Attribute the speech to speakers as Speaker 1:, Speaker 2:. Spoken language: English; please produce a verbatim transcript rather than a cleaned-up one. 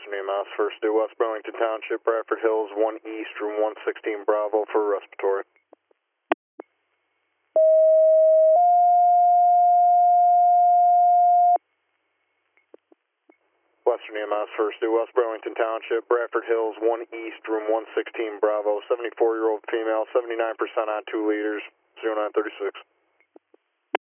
Speaker 1: Western E M S, first due West Burlington Township, Bradford Hills, one East, room one sixteen Bravo for respiratory. Western E M S, first due West Burlington Township, Bradford Hills, one East, room one sixteen Bravo, seventy-four-year-old female, seventy-nine percent on two liters, zero nine thirty-six.